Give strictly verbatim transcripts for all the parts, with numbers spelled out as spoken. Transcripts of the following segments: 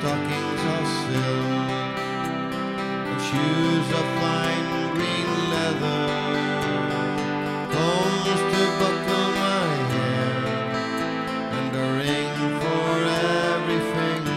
stockings of silk and shoes of fine green leather, combs to buckle my hair, and a ring for every finger.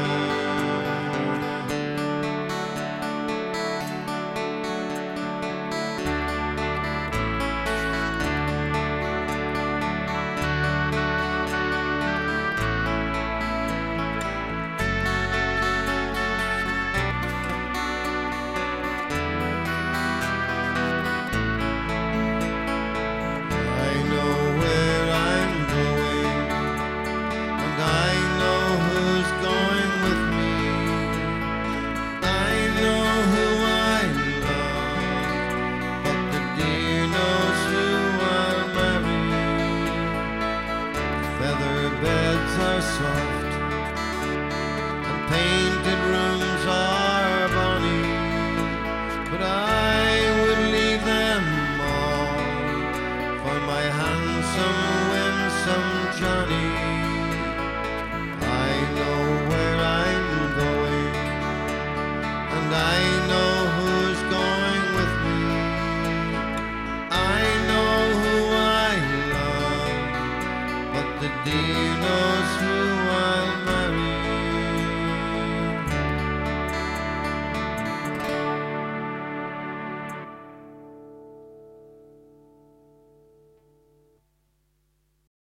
Beds are soft and painted rooms are bonny, but I would leave them all for my handsome, winsome Johnny. I know where I'm going, and I know who's going with me. I know who I love, but the dear knows